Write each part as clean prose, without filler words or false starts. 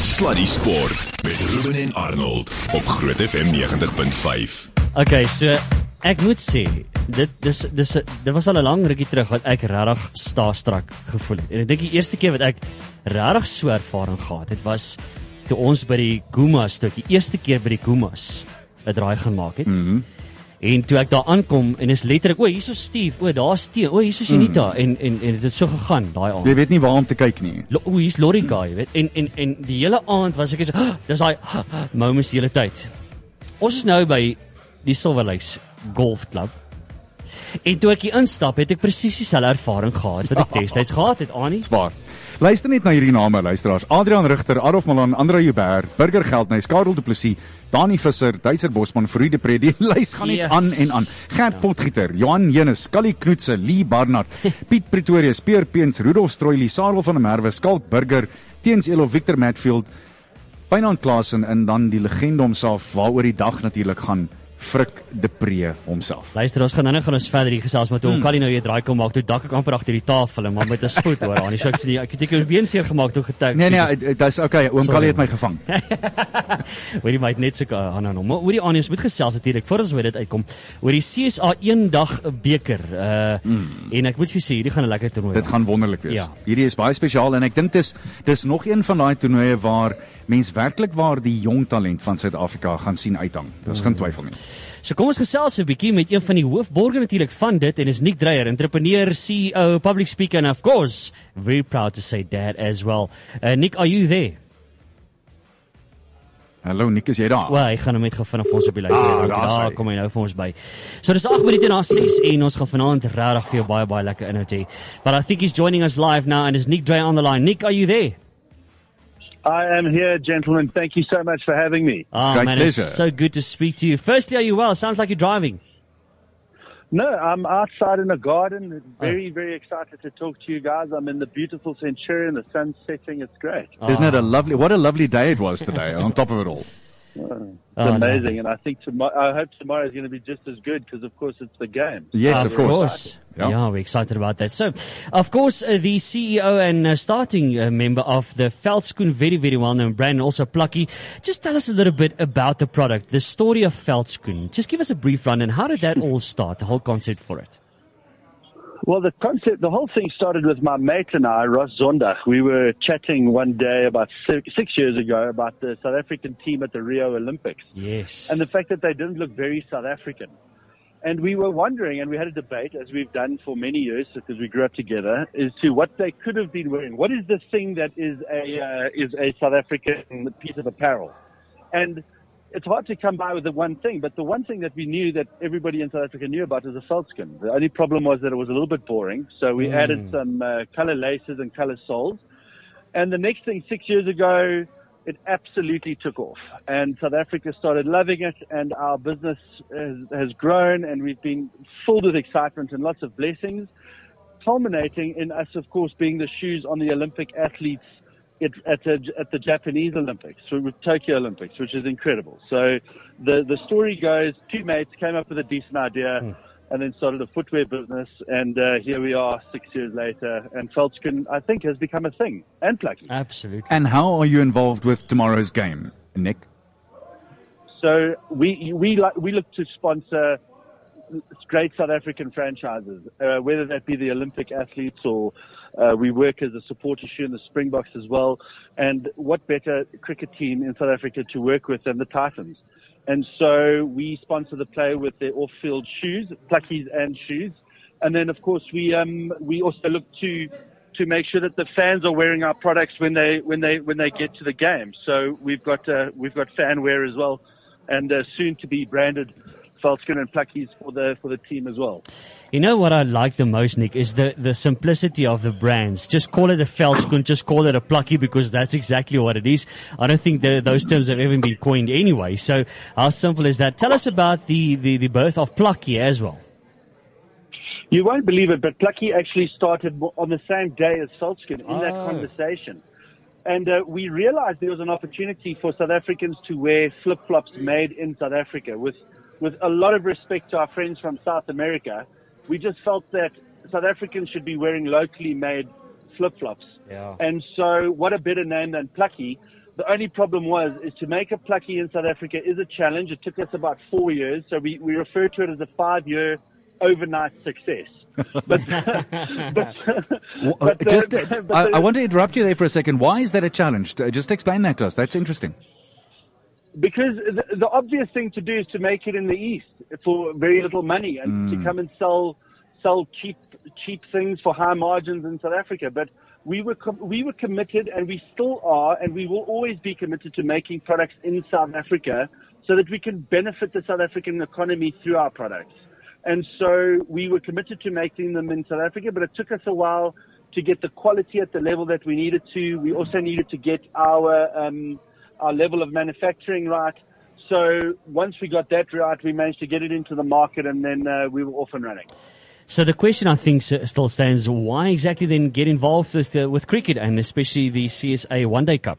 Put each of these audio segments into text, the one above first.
Sluddy Sport met Ruben en Arnold op Groot FM 90.5. Okay, so ek moet sê, dit was al 'n lang rukkie terug wat ek regtig starstruck gevoel het. En ek dink die eerste keer wat ek regtig so ervaring gehad het, was toe ons by die Gumas, die eerste keer by die Gumas 'n draai gemaak het. En toe ek daar aankom en is letterlik, hier's Steve, daar's Steen, hier's Janita en dit het so gegaan daai aand. Jy weet nie waar om te kyk nie. Hier's Lorika, jy weet. En die hele aand was ek so, dis daai moments die hele tyd. Ons is nou by die Silver Lakes Golf Club. En toe ek hier instap, het ek presies dieselfde ervaring gehad wat ek destyds gehad het, Annie. Zwaar. Luister net na hierdie name, luisteraars. Adrian Rigter, Adolf Malan, André Joubert, Burger Geldnys, Karel Du Plessis, Dani Visser, Duitser Bosman, Fourie de Pre, die lys gaan net aan en aan. Gert Potgieter, Johan Jenus, Callie Knoetse, Lee Barnard, Piet Pretorius, Peer Peens, Rudolf Stroili, Sarel van der Merwe, Skalk Burger, Teens Elof, Victor Matfield, Fynand Klaasen en dan die legende homself waaroor die dag natuurlik gaan, Frik de Pre homself. Luister, ons gaan verder hier gesels, maar toe om Callie nou jy draai kom maak, toe dak ek amper agter die tafel, maar met 'n spoed hoor, Annie, so ek sê ek het ek been seer gemaak toe getuig. Nee, dit is okay, oom Callie het my gevang. Hoorie my het net so aan hom. Maar hoorie Annie, ons moet gesels natuurlik voor ons weer dit uitkom. Oor die CSA eendag beker. En ek moet vir sê, hierdie gaan 'n lekker toernooi. Dit gaan wonderlik wees. Ja. Hierdie is baie spesiaal en ek dink dis nog een van daai toernooie waar mens werklik waar die jong talent van Suid-Afrika gaan sien uithang. Daar's geen twyfel nie. So kom ons gesels 'n bietjie met een van die hoofborge natuurlik van dit en is Nick Dreyer, entrepreneur, CEO, public speaker and of course, very proud to say that as well. Nick, are you there? Hallo Nick, is jy daar? Wel, ek gaan hom net gou vinnig vir ons op die lyn daar Ja, kom hy nou vir ons by. So dis 8 minute na 6 en ons gaan vanaand regtig vir jou baie lekker inhoud hê. But I think he's joining us live now and is Nick Dreyer on the line. Nick, are you there? I am here, gentlemen. Thank you so much for having me. Oh, Great man, pleasure. it's so good to speak to you. Firstly, are you well? Sounds like you're driving. No, I'm outside in a garden. Very, very excited to talk to you guys. I'm in the beautiful Centurion. The sun's setting. It's great. Isn't it what a lovely day it was today, on top of it all. It's amazing. And I think I hope tomorrow is going to be just as good because, of course, it's the game. Yes, of course. Yeah, we're excited about that. So, of course, the CEO and starting member of the Veldskoen, very, very well-known brand, and also Plucky. Just tell us a little bit about the product, the story of Veldskoen. Just give us a brief run, and how did that all start, the whole concept for it? Well, the whole thing started with my mate and I, Ross Zondag. We were chatting one day about 6 years ago about the South African team at the Rio Olympics. Yes. And the fact that they didn't look very South African. And we were wondering, and we had a debate, as we've done for many years, because we grew up together, as to what they could have been wearing. What is the thing that is a South African piece of apparel? And it's hard to come by with the one thing, but the one thing that we knew that everybody in South Africa knew about was a Veldskoen. The only problem was that it was a little bit boring, so we added some color laces and color soles. And the next thing, 6 years ago, it absolutely took off. And South Africa started loving it, and our business has grown, and we've been filled with excitement and lots of blessings, culminating in us, of course, being the shoes on the Olympic athletes at the Japanese Olympics, so with Tokyo Olympics, which is incredible. So the story goes, two mates came up with a decent idea and then started a footwear business, and here we are 6 years later, and Veldskoen, I think, has become a thing, and Plucky. Absolutely. And how are you involved with tomorrow's game, Nick? So we look to sponsor great South African franchises, whether that be the Olympic athletes or we work as a supporter shoe in the Springboks as well. And what better cricket team in South Africa to work with than the Titans? And so we sponsor the player with their off-field shoes, Pluckies and shoes. And then, of course, we also look to make sure that the fans are wearing our products when they get to the game. So we've got fan wear as well, and soon to be branded Veldskoen and Pluckies for the team as well. You know what I like the most, Nick, is the simplicity of the brands. Just call it a Veldskoen, just call it a Plucky, because that's exactly what it is. I don't think those terms have ever been coined anyway. So how simple is that? Tell us about the birth of Plucky as well. You won't believe it, but Plucky actually started on the same day as Veldskoen in that conversation. And we realized there was an opportunity for South Africans to wear flip-flops made in South Africa. With a lot of respect to our friends from South America, we just felt that South Africans should be wearing locally made flip-flops. Yeah. And so what a better name than Plucky The only problem is to make a plucky in South Africa is a challenge. It took us about 4 years, so we refer to it as a 5-year overnight success. But I want to interrupt you there for a second. Why is that a challenge? Just explain that to us. That's interesting. Because the obvious thing to do is to make it in the East for very little money and to come and sell cheap things for high margins in South Africa. But we were committed, and we still are, and we will always be committed to making products in South Africa so that we can benefit the South African economy through our products. And so we were committed to making them in South Africa, but it took us a while to get the quality at the level that we needed to. We also needed to get our level of manufacturing right. So once we got that right, we managed to get it into the market, and then we were off and running. So the question, I think, still stands, why exactly then get involved with cricket, and especially the CSA One Day Cup?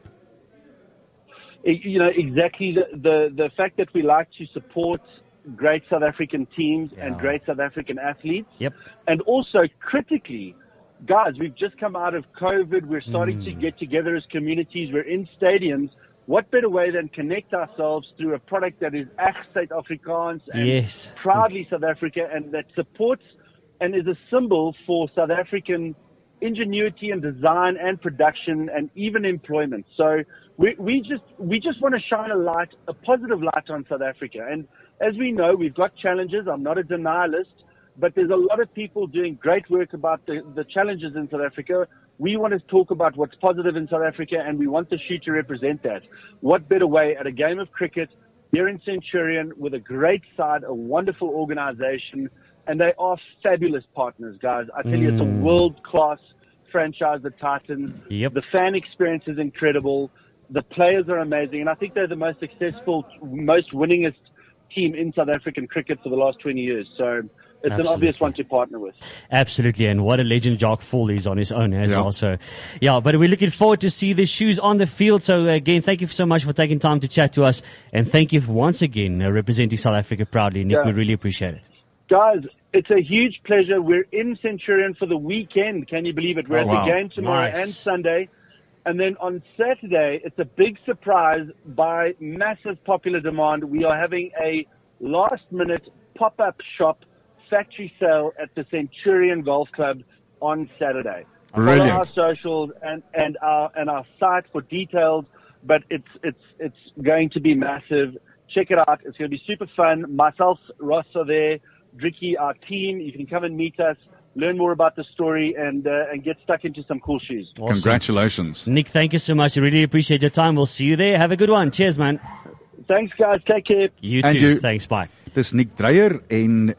Exactly the fact that we like to support great South African teams and great South African athletes. Yep. And also critically, guys, we've just come out of COVID. We're starting to get together as communities. We're in stadiums. What better way than connect ourselves through a product that is State Afrikaans and proudly South Africa, and that supports and is a symbol for South African ingenuity and design and production and even employment. So we just want to shine a positive light on South Africa. And as we know, we've got challenges. I'm not a denialist, but there's a lot of people doing great work about the challenges in South Africa. We want to talk about what's positive in South Africa, and we want the shoe to represent that. What better way at a game of cricket here in Centurion with a great side, a wonderful organization, and they are fabulous partners, guys. I tell you, it's a world-class franchise, the Titans. Yep. The fan experience is incredible. The players are amazing, and I think they're the most successful, most winningest team in South African cricket for the last 20 years. So it's an obvious one to partner with. Absolutely, and what a legend Jacques Vaughan is on his own as well. So, but we're looking forward to see the shoes on the field. So again, thank you so much for taking time to chat to us, and thank you once again representing South Africa proudly, Nick. We really appreciate it. Guys, it's a huge pleasure. We're in Centurion for the weekend. Can you believe it? We're at the game tomorrow and Sunday. And then on Saturday, it's a big surprise by massive popular demand. We are having a last-minute pop-up shop factory sale at the Centurion Golf Club on Saturday. Brilliant. Follow our socials and our site for details, but it's going to be massive. Check it out. It's going to be super fun. Myself, Ross are there. Dricky, our team. You can come and meet us, learn more about the story, and get stuck into some cool shoes. Awesome. Congratulations. Nick, thank you so much. I really appreciate your time. We'll see you there. Have a good one. Cheers, man. Thanks, guys. Take care. You too. Thanks, bye. Dis Nick Dreyer en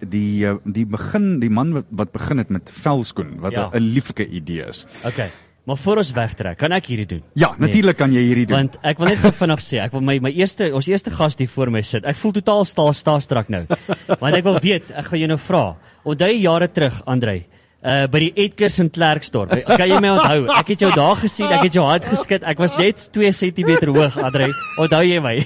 die man wat begin het met velskoen, wat 'n lieflike idee is. Okay. Maar voor ons wegtrek, kan ek hierdie doen? Ja, natuurlik kan jy hierdie doen. Want ek wil net vinnig sê, ek wil ons eerste gas hier voor my sit. Ek voel totaal staastrak nou. Want ek wil weet, ek gaan jou nou vra. Onthou jy jare terug, Andrei, by die Edgars in Klerksdorp. Kan jy my onthou? Ek het jou daar gesien, ek het jou hard geskit. Ek was net 2 centimeter hoog, Andrei. Onthou jy my?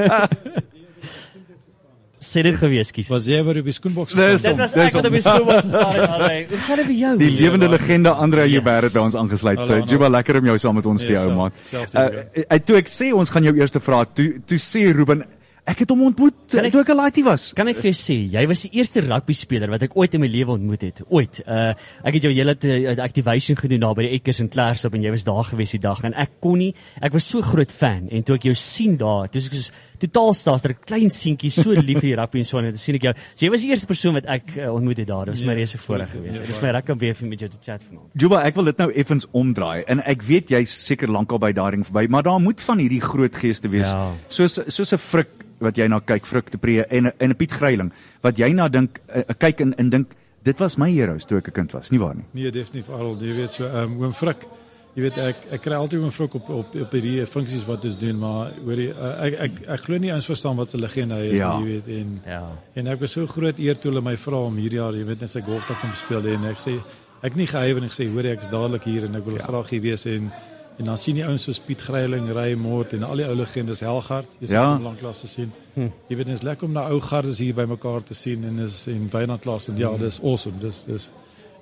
Sê dit gewees, kies. Was jy oor op die skoenboks Dit was ek wat op die skoenboks gestaan het, Andrei. Hoe gaan dit by jou? Die lewende legende Andrei Joubert het by ons aangesluit. Juba, lekker om jou saam met ons te hou, man. Toe ek sê ons gaan jou eerste vra, toe sê Ruben, ek het hom ontmoet toe ek 'n laaitie was. Kan ek vir jou sê, jy was die eerste rugby speler wat ek ooit in my lewe ontmoet het. Ooit. Ek het jou hele activation gedoen daar by die Edgars in Klerksdorp en jy was daar gewees die dag en ek was so groot fan en toe ek jou sien daar, toe ek soos totaal staas, 'n klein seentjie, so lief vir die rugby en so en toe sien ek jou. So jy was die eerste persoon wat ek ontmoet het daar. Dit was my reuse voorreg geweest. Dit is my lekker om weer met jou te chat vanaand. Juba, ek wil dit nou effens omdraai en ek weet jy's seker lankal by daardie verby, maar daar moet van hierdie groot geeste wees. Ja. Soos 'n Frik wat jy na kyk, Frik de Pre en 'n Piet Greiling wat jy na dink, kyk en dink dit was my heroes toe ek 'n kind was, nie waar nie? Nee, definitief Harold, jy weet so oom Frik. Jy weet ek kry altyd oom Frik op hierdie funksies wat ons doen, maar hoor jy ek glo nie eens verstaan wat 'n legende hy is, jy weet en ek was so groot eer toe hulle my vra om hierdie jaar, jy weet, net sy golfdag kom speel en ek sê ek nie gehuiwer en ek sê hoor ek is dadelik hier en ek wil graag hier wees en dan sien jy ouens soos Piet Greiling, Ray Mort en al die ou legendes, Helgard, jy sien hom lanklaas te sien. Jy weet, dit is lekker om nou ou gardes hier by mekaar te sien en Wynand Klaas en dis awesome.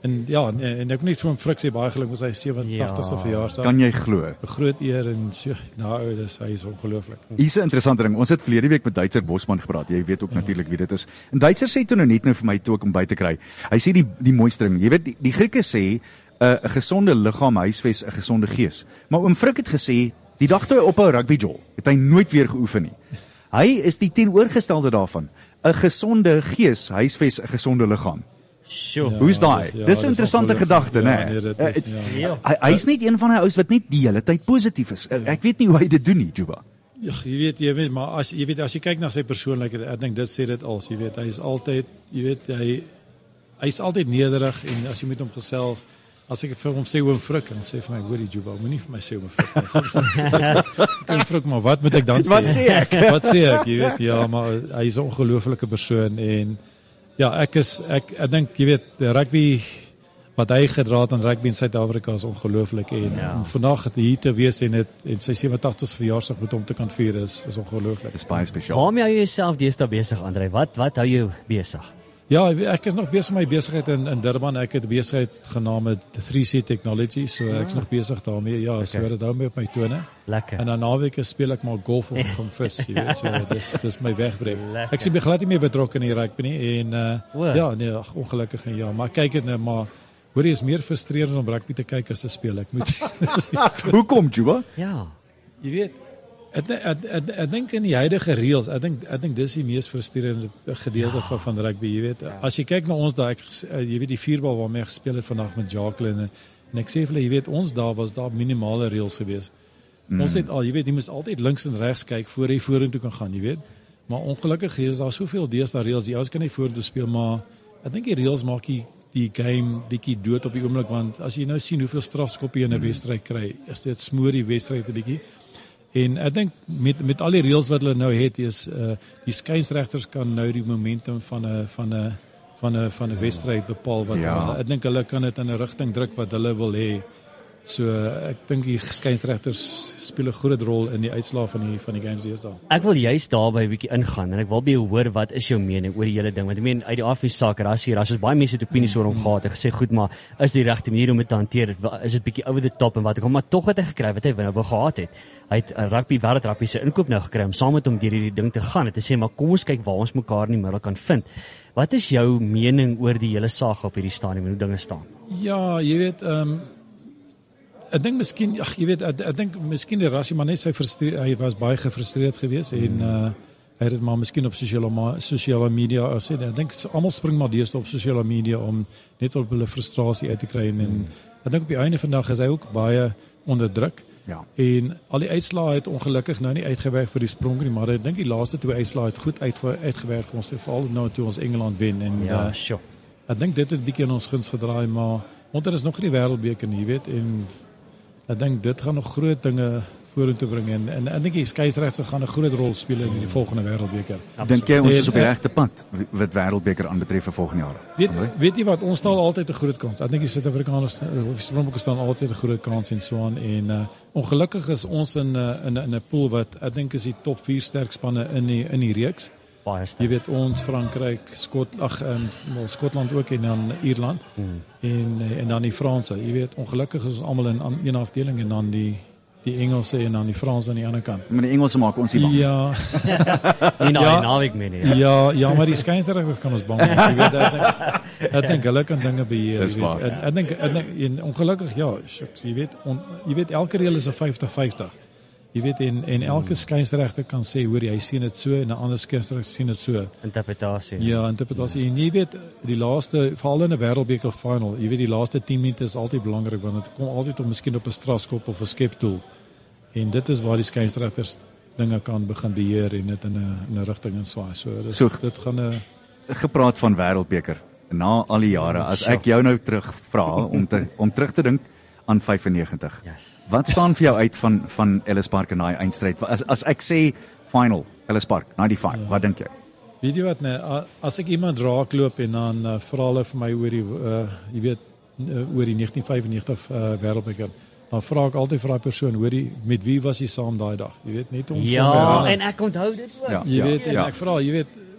En ja, en ek net so 'n friksie baie geluk met sy 87ste verjaarsdag. Kan jy glo? 'n Groot eer en so, hy is ongelooflik. Hier's 'n interessante ding. Ons het verlede week met Duitser Bosman gepraat. Jy weet ook natuurlik wie dit is. En Duitser sê toe nou net vir my toe ek om by te kry. Hy sê die mooiste ding. Jy weet die Grieke sê 'n gesonde liggaam huisves 'n gesonde gees. Maar oom Frik het gesê die dag toe hy ophou rugby jol, het hy nooit weer geoefen nie. Hy is die teenoorgestelde daarvan. 'n Gesonde gees huisves 'n gesonde liggaam. Sure. Ja, hoe's daai? Dis 'n interessante gedagte, né? Hy's net een van die ouens wat net die hele tyd positief is. Ek weet nie hoe hy dit doen nie, Juba. Ja, jy weet, maar as jy kyk na sy persoonlikheid, ek dink dit sê dit als, jy weet, hy is altyd, jy weet, hy's altyd nederig en as jy met hom gesels, as ek vir hom sê oom Frik en sê vir my, hoorie Juba, moenie vir my sê oom Frik nie. Oom Frik, maar wat moet ek dan sê? Wat sê ek? Wat sê ek? Jy weet, ja, maar hy is 'n ongelooflike persoon en ja, ek dink, jy weet, rugby wat hy gedra het aan rugby in Suid-Afrika is ongelooflik en om vandag hier te wees en sy 87ste verjaarsdag met hom te kan vier is ongelooflik. Dis baie spesiaal. Waarmee hou jy jouself deesdae besig, André? Wat hou jou besig? Ja, ek is nog besig met my besigheid in Durban. Ek het 'n besigheid genaamd 3C Technology, so ek is nog besig daarmee. Ja, okay. So dit hou my op my tone. Lekker. En dan naweke speel ek maar golf of van vis, jy weet, so dis my wegbreek. Ek sien glad nie meer betrokke in die rugby nie en ja, nee, ongelukkig nie, ja, maar kyk dit nou maar. Hoor jy, is meer frustrerend om rugby te kyk as te speel. Ek moet Hoekom, Juba? Ja. Jy weet, ek dink in die huidige reëls, ek dink dis die mees frustrerende gedeelte van rugby, jy weet. As jy kyk na ons daai, jy weet die vierbal waarmee ek gespeel het vandag met Jacqueline en ek sê vir hulle, jy weet, ons daar was daar minimale reëls gewees. Ons het al, jy weet, jy moet altyd links en regs kyk voor jy vorentoe kan gaan, jy weet. Maar ongelukkig is daar soveel deesdae reëls, die ouens kan nie vorentoe speel, maar ek dink die reëls maak die game bietjie dood op die oomblik, want as jy nou sien hoeveel strafskoppe jy in 'n wedstryd kry, is dit smoor die wedstryd 'n bietjie. En ek dink met al die reëls wat hulle nou het, is die skeieregters kan nou die momentum van 'n wedstryd bepaal wat ek dink hulle kan dit in 'n rigting druk wat hulle wil hê. So ek dink die skeieregters speel 'n groot rol in die uitslae van die games deesdae. Ek wil juist daarby 'n bietjie ingaan en ek wil by jou hoor wat is jou mening oor die hele ding, want ek meen uit die afie saak daar is baie mense het opinies oor hom gehad en gesê goed, maar is die regte manier om dit te hanteer, is dit bietjie over the top en wat ek hom maar tog het hy gekry wat hy wou gehad het. Hy het wêreld rugby se inkoop nou gekry om saam met hom deur hierdie ding te gaan en te sê maar kom ons kyk waar ons mekaar in die middel kan vind. Wat is jou mening oor die hele saak op hierdie stadium en hoe dinge staan? Ja, jy weet ek dink miskien, jy weet, ek dink miskien die Rassie maar net hy was baie gefrustreerd geweest en hy het dit maar miskien op sosiale media sê. Ek dink almal spring maar deesdae op sosiale media om net op hulle frustrasie uit te kry en ek dink op die einde van die dag is hy ook baie onder druk. Ja. En al die uitslae het ongelukkig nou nie uitgewerk vir die sprong nie, maar ek dink die laaste twee uitslae het goed uitgewerk vir ons, veral nou toe ons Engeland wen en sure. Ek dink dit het 'n bietjie in ons guns gedraai, maar onder is nog nie die wêreldbeker nie, jy weet, en ek dink dit gaan nog groot dinge vorentoe bring en ek dink die skeieregters gaan 'n groot rol speel in die volgende wêreldbeker. Dink jy ons is op die regte pad wat wêreldbeker aanbetref vir volgende jaar? Weet jy wat, ons staan altyd 'n groot kans. Ek dink die Suid-Afrikaners of die Springbokke staan altyd 'n groot kans en so aan en ongelukkig is ons in 'n pool wat ek dink is die top 4 sterk spanne in die reeks. Baie sterk. Jy weet ons Frankryk, Skotland ook en dan Ierland en dan die Franse. Jy weet ongelukkig is ons almal in een afdeling en dan die Engelse en dan die Franse aan die ander kant. Maar die Engelse maak ons nie bang. Ja. Naweek meen jy. Ja, maar die skeieregters kan ons bang maak. Jy weet ek dink hulle kan dinge beheer. Ek dink ongelukkig jy weet elke reël is 'n 50-50. Jy weet en elke skeieregter kan sê hoor jy sien dit so en 'n ander skeieregter sien dit so. Interpretasie. Ja, interpretasie. En jy weet die laaste veral in 'n wêreldbeker final, jy weet die laaste 10 minute is altyd belangrik want dit kom altyd om miskien op 'n strafskop of 'n skepdoel. En dit is waar die skeieregters dinge kan begin beheer en dit in 'n rigting inswaai. So dit gaan gepraat van wêreldbeker na al die jare as ek jou nou terugvra om terug te dink aan 95. Yes. Wat staan vir jou uit van Ellis Park in daai eindstryd? As ek sê final Ellis Park 95, wat dink jy? Weet jy wat as ek iemand raakloop en dan vra hulle vir my oor die jy weet oor die 1995 wêreldbeker, dan vra ek altyd vir daai persoon, hoorie, met wie was jy saam daai dag? Jy weet net om en ek onthou dit ook. Jy weet en ek vra, jy weet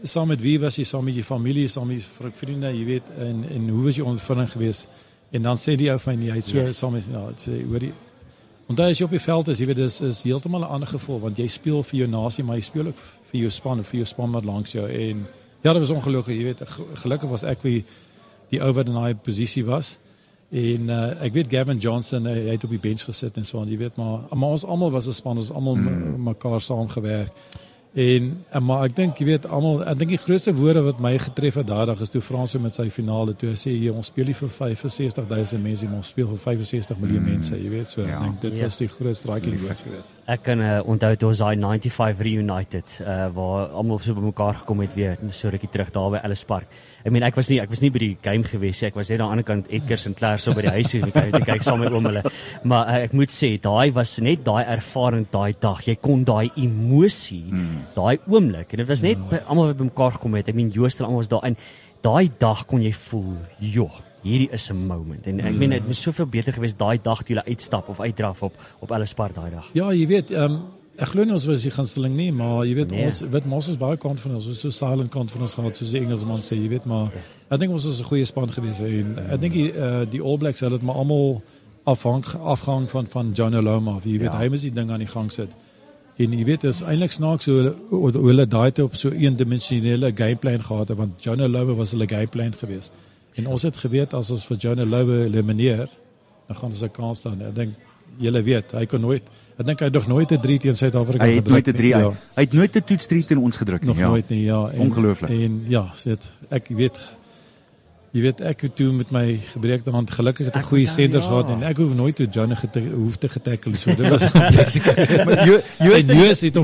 saam met wie was jy, saam met jy familie, saam met jy vriende, jy weet, en hoe was jy ondervinding geweest? En dan sê die ou van jy het so saam met hoor jy. Onthou as jy op die veld is, jy weet is heeltemal 'n ander gevoel want jy speel vir jou nasie, maar jy speel ook vir jou span of vir jou span wat langs jou en ja, dit was ongelukkig, jy weet, gelukkig was ek wie die ou wat in daai posisie was. En ek weet Gavin Johnson, hy het op die bench gesit en so aan, jy weet, maar ons almal was 'n span, ons almal mekaar saamgewerk. Maar ek dink, jy weet, ek dink die grootste woorde wat my getref het daardie dag is toe Frans met sy finale toe hy sê ons speel nie vir 65,000 mense, maar ons speel vir 65 miljoen mense, jy weet, so ek dink dit was die grootste striking woord geweest. Ek kan onthou toe ons daai 95 reunited waar almal so bymekaar gekom het weer so rukkie terug daar by Ellis Park. Ek was nie by die game gewees nie. Ek was net aan die ander kant Edgars en Claire so by die huis te kyk saam met oom hulle. Maar ek moet sê daai was net daai ervaring daai dag. Jy kon daai emosie, daai oomblik en dit was net almal wat bymekaar gekom het. Joost en almal was daar en daai dag kon jy voel, joh, hierdie is 'n moment. En dit moes soveel beter gewees daai dag toe hulle uitstap of uitdraf op Ellis Park daai dag. Ja, jy weet, ek glo nie ons was die gunsteling nie, maar jy weet ons is baie confidence, ons is so silent confidence gehad soos die Engelsman sê, jy weet, maar ek dink ons was 'n goeie span gewees en ek dink die All Blacks het dit maar almal afhang van Jonah Lomu, jy weet, hy moes die ding aan die gang sit. En jy weet, is eintlik snaaks hoe hulle daai te op so eendimensionele gameplan gehad het, want Jonah Lomu was hulle gameplan gewees. En ons het geweet as ons vir Jonah Lomu elimineer, dan gaan ons 'n kans staan. Ek dink julle weet, hy het nog nooit 'n 3 teen Suid-Afrika gedruk. Hy het nooit 'n 3. Hy het nooit 'n toets 3 teen ons gedruk nie. Nog nooit nie, ja. Ongelooflik. En ja, ek weet jy weet ek het toe met my gebreekte hand gelukkig het 'n goeie senders gehad en ek hoef nooit toe Jonah hoef te getackle so. Dit was 'n blessing. Maar Joost het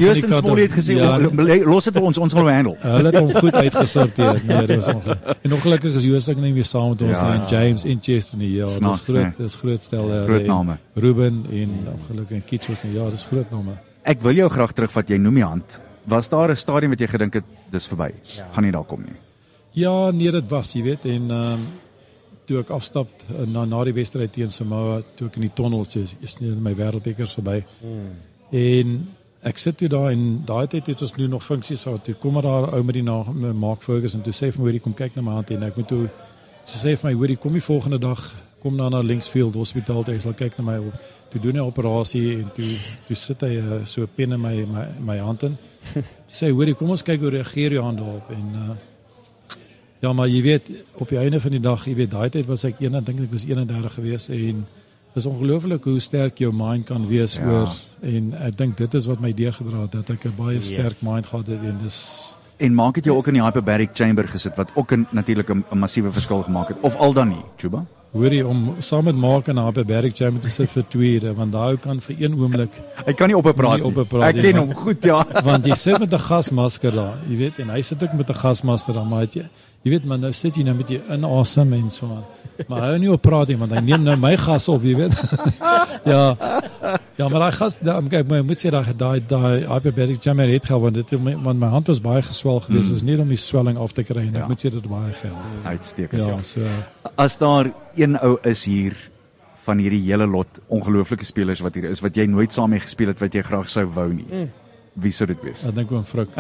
gesê los dit vir ons gaan handle. Hulle het hom goed uitgesorteer. Nee, dit was ongelukkig. En ongelukkig is Joost ook nie meer saam met ons en James en Chester nie. Ja, dis groot stel groot name. Ruben en ongelukkig en Kitchell. Ja, dis groot name. Ek wil jou graag terugvat, jy noem die hand. Was daar 'n stadium wat jy gedink het dis verby? Gaan nie daar kom nie. Ja, nee, dit was, jy weet, en toe ek afstap na die wedstryd teen Samoa, toe ek in die tunnel, is nie my wêreldbekers verby. En ek sit toe daar en daai tyd het ons nog funksies gehad. Toe kom maar daar ou met die naam Mark Ferguson toe sê vir my hoorie kom kyk na my hand en ek moet toe sê vir my hoorie kom die volgende dag kom dan na Linksfield Hospitaal toe hy sal kyk na my op. Toe doen hy 'n operasie en toe sit hy so 'n pen in my hand in. Sê hoorie kom ons kyk hoe reageer jou hand daarop en ja, maar jy weet, op die einde van die dag, jy weet, daai tyd was ek 31 gewees en is ongelooflik hoe sterk jou mind kan wees oor en ek dink dit is wat my deurgedra het, dat ek 'n baie sterk mind gehad het en dis en maak het jou ook in die hyperbaric chamber gesit wat ook natuurlik 'n massiewe verskil gemaak het of al dan nie, Chuba? Hoorie om saam met Mark in 'n hyperbaric chamber te sit vir 2 ure, want daai kan vir een oomblik hy kan nie oppraat nie. Ek ken hom goed, ja. Want jy sit met 'n gasmasker daar, jy weet, en hy sit ook met 'n gasmasker daar, maar jy weet, maar nou sit jy nou met jy inasem en so aan. Maar hy hou nie op praat nie, want hy neem nou my gas op, jy weet. Ja, maar daai gas, kyk, maar jy moet sê daai hyperbaric chamber het gehad, want my hand was baie geswel geweest, dis nie om die swelling af te kry en ek moet sê dit baie gehad. Uitstekend. Ja, so as daar een ou is hier van hierdie hele lot ongelooflike spelers wat hier is, wat jy nooit saam mee gespeel het, wat jy graag sou wou nie. Wie sou dit wees? Ek dink oom Frik.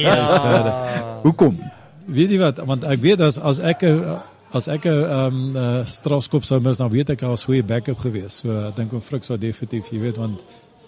Ja. Hoekom? Weet jy wat, want ek weet as ek 'n strafskop sou mis, dan weet ek al 'n goeie backup gewees. So ek dink oom Frik sou definitief, jy weet, want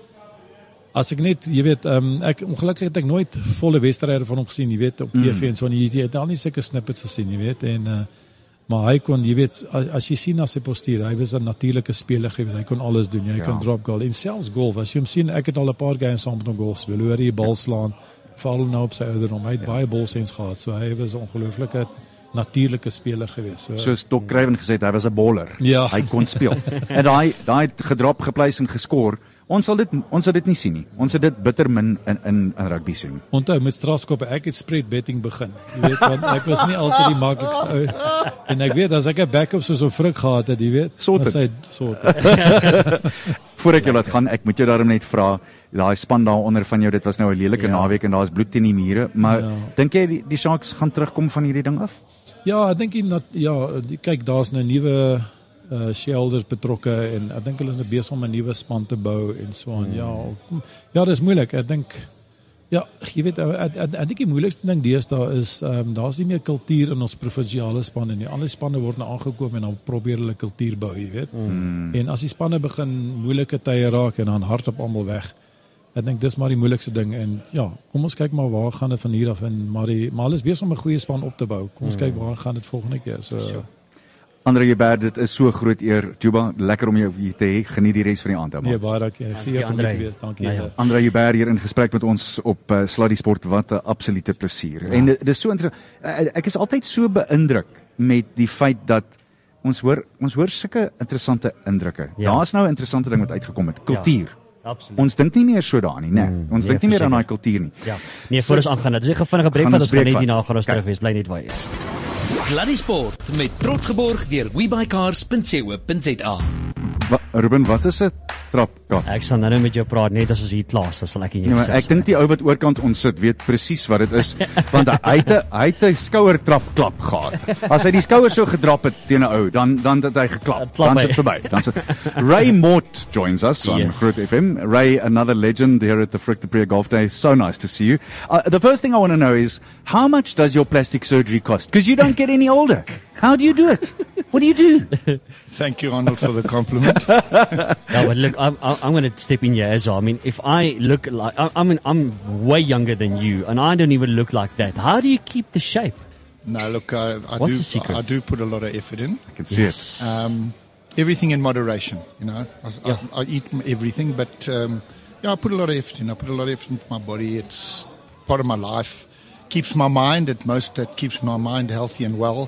as ek net, jy weet, ek ongelukkig het ek nooit volle wedstryde van hom gesien, jy weet, op TV en so, en jy het al nie sulke snippets gesien, jy weet, en maar hy kon, jy weet, as jy sien na sy postuur, hy was 'n natuurlike speler gewees, hy kon alles doen, hy kon drop goal, en selfs golf, as jy hom sien, ek het al 'n paar games saam met hom golf speel, hoe hy die bal slaan, val nou op sy ouderdom, hy het baie bolsens gehad, so hy was 'n ongelooflike natuurlike speler gewees. Soos Doc Craven gesê het, hy was 'n bowler. Ja. Hy kon speel. En daai gedrop, gepleis en geskor, ons sal dit nie sien nie. Ons het dit bitter min in rugby sien. Onthou met strafskoppe, ek het spread betting begin. Jy weet, want ek was nie altyd die maklikste ou. En ek weet as ek 'n backup soos 'n Frik gehad het, jy weet, sorted. Voor ek jou laat gaan, ek moet jou daarom net vra, daai span daar onder van jou, dit was nou 'n lelike naweek en daar is bloed teen die mure, maar dink jy die Sharks gaan terugkom van hierdie ding af? Ja, ek dink kyk, daar's nou nuwe shareholders betrokke en ek dink hulle is nou besig om 'n nuwe span te bou en so aan. Ja, dis moeilik. Ek dink Ja, jy weet, ek dink die moeilikste ding deesdae is, daar's nie meer kultuur in ons provinsiale spanne nie. Alle spanne word nou aangekom en dan probeer hulle kultuur bou, jy weet. En as die spanne begin moeilike tye raak en dan hardop almal weg, ek dink dis maar die moeilikste ding. En ja, kom ons kyk maar waar gaan dit van hier af in, maar hulle is besig om 'n goeie span op te bou. Kom ons kyk waar gaan dit volgende keer. So Andre Joubert, dit is so groot eer. Juba, lekker om jou hier te hê. Geniet die res van die aand, man. Nee, baie dankie. Ek sien jy om te wees. Dankie. Andre Joubert hier in gesprek met ons op Sluddy Sport. Wat 'n absolute plesier. Ja. En dis so interessant. Ek is altyd so beïndruk met die feit dat ons hoor sulke interessante indrukke. Ja. Daar's nou 'n interessante ding wat uitgekom het. Kultuur. Ja. Absoluut. Ons dink nie meer so daarin nie, né? Ons dink nie meer aan daai kultuur nie. Ja. Nee, voor ons aangaan, dit is 'n gevinnige breek wat ons net hierna gaan ons terug wees. Bly net waar jy is. Sluddy Sport met trots geborg deur webycars.co.za. Ruben, wat is 'n trapkat? Ek sal nou met jou praat net as ons hier klaar is, dan sal ek en jy sê. Ek dink die ou wat oorkant ons sit weet presies wat dit is, want hy het 'n skouertrap klap gehad. As hy die skouer so gedrap het teen 'n ou, dan het hy geklap. Dan sit verby. Ray Mort joins us on Groot FM. Ray, another legend here at the Frick de Pre Golf Day. So nice to see you. The first thing I want to know is, how much does your plastic surgery cost? Because you don't get any older. How do you do it? What do you do? Thank you, Arnold, for the compliment. Yeah, but look, I'm going to step in here as well. I mean, if I look like, I'm way younger than you, and I don't even look like that. How do you keep the shape? No, look, What's the secret? I do put a lot of effort in. I can see it. Everything in moderation, you know. I eat everything, but I put a lot of effort in. I put a lot of effort into my body. It's part of my life. Keeps my mind, it keeps my mind healthy and well.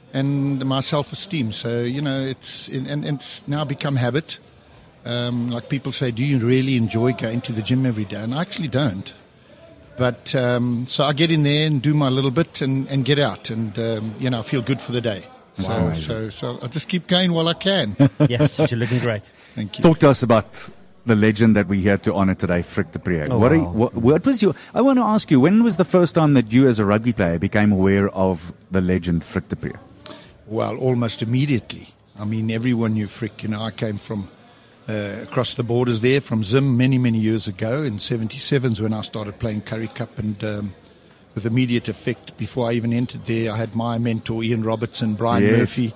And my self-esteem. So, you know, it's now become habit. Like people say, do you really enjoy going to the gym every day? And I actually don't. But, so I get in there and do my little bit and get out and, I feel good for the day. Wow. So I just keep going while I can. Yes, you're looking great. Thank you. Talk to us about the legend that we're here to honor today, Frick de Pre. What was I want to ask you, when was the first time that you as a rugby player became aware of the legend Frick de Pre? Well, almost immediately. I mean, everyone knew Frick. You know, I came from across the borders there from Zim many, many years ago. In 77s when I started playing Currie Cup, and with immediate effect, before I even entered there, I had my mentor, Ian Robertson, Brian Murphy,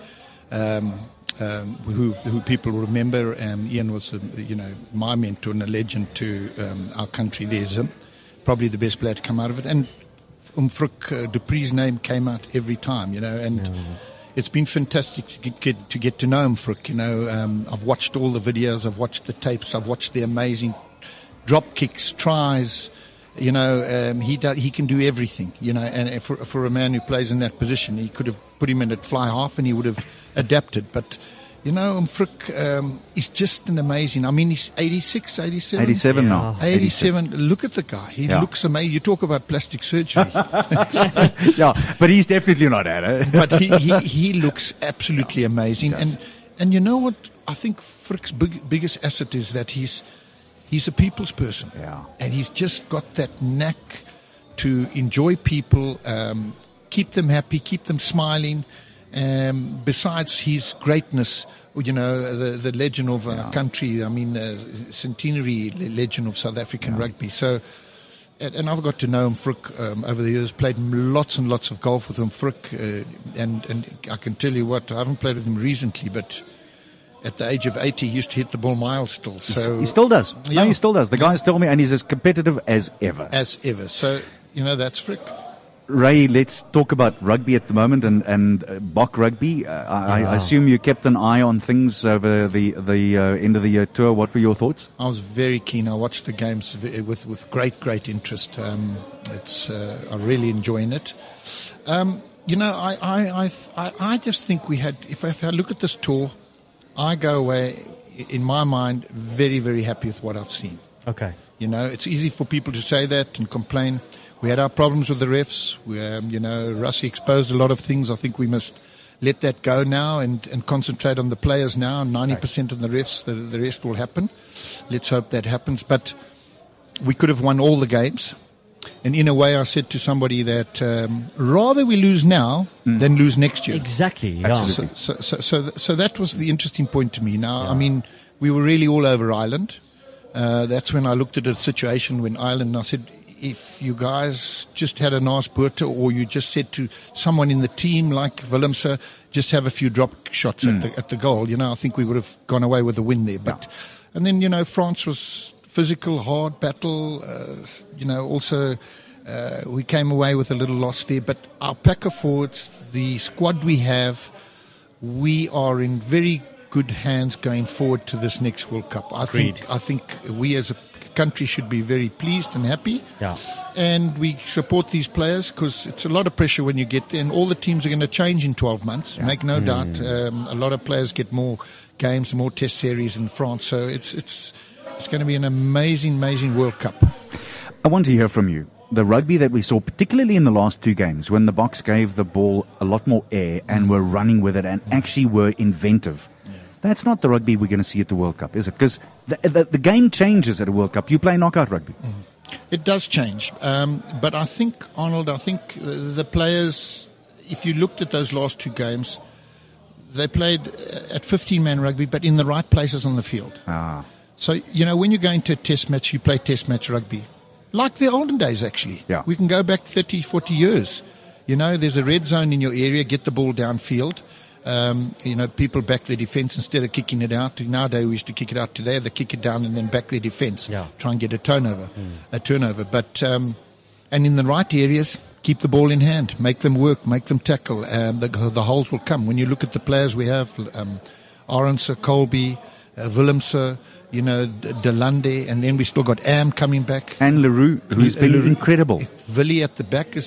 who people remember. Ian was, my mentor and a legend to our country there, Zim. Probably the best player to come out of it. And Frick de Pre's name came out every time, you know, and it's been fantastic to get to know him, Frick. You know, I've watched all the videos, I've watched the tapes, I've watched the amazing drop kicks, tries. You know, he can do everything. You know, and for a man who plays in that position, he could have put him in at fly half, and he would have adapted. But you know, Frick is just an amazing. I mean, he's 86, 87? 87 now. 87. Look at the guy. He looks amazing. You talk about plastic surgery. Yeah, but he's definitely not at it. But he looks absolutely amazing. And you know what? I think Frick's biggest asset is that he's a people's person. Yeah. And he's just got that knack to enjoy people, keep them happy, keep them smiling. Besides his greatness, you know, the legend of our country, I mean, centenary legend of South African rugby. So, and I've got to know him, Frick, over the years, played lots and lots of golf with him, Frick, and I can tell you what, I haven't played with him recently, but at the age of 80, he used to hit the ball miles still. So he still does. Yeah. No, he still does. The guys tell me, and he's as competitive as ever. As ever. So, you know, that's Frick. Ray, let's talk about rugby at the moment and Bok rugby. I assume you kept an eye on things over the end of the year tour. What were your thoughts? I was very keen. I watched the games with great interest. I'm really enjoying it. You know, I just think we had. If I look at this tour, I go away in my mind very, very happy with what I've seen. Okay. You know, it's easy for people to say that and complain. We had our problems with the refs. You know, Russie exposed a lot of things. I think we must let that go now and concentrate on the players now. 90% on the refs. The rest will happen. Let's hope that happens. But we could have won all the games. And in a way, I said to somebody that rather we lose now than lose next year. Exactly. Yeah. So that was the interesting point to me. Now, I mean, we were really all over Ireland. That's when I looked at a situation when Ireland, I said, if you guys just had a nice boete, or you just said to someone in the team like Willemse, just have a few drop shots at the goal, I think we would have gone away with a win there. But and then France was physical, hard battle. Also we came away with a little loss there. But our pack of forwards, the squad we have, we are in very good hands going forward to this next World Cup. I think we as a country should be very pleased and happy. Yeah. And we support these players because it's a lot of pressure when you get there, and all the teams are going to change in 12 months. Make no doubt. A lot of players get more games, more test series in France. So it's going to be an amazing World Cup. I want to hear from you. The rugby that we saw, particularly in the last two games, when the Boks gave the ball a lot more air and were running with it and actually were inventive. That's not the rugby we're going to see at the World Cup, is it? Because the game changes at a World Cup. You play knockout rugby. It does change. But I think, Arnold, the players, if you looked at those last two games, they played at 15-man rugby, but in the right places on the field. So, when you go into a test match, you play test match rugby. Like the olden days, actually. Yeah. We can go back 30, 40 years. There's a red zone in your area, get the ball downfield. People back their defense instead of kicking it out. Nowadays we used to kick it out. Today they kick it down and then back their defense. Try and get a turnover. But, and in the right areas, keep the ball in hand, make them work, make them tackle. The holes will come. When you look at the players we have, Arendse, Colby, Willemse, De Lande, and then we still got Am coming back. And Leroux, who's been incredible. Willie at the back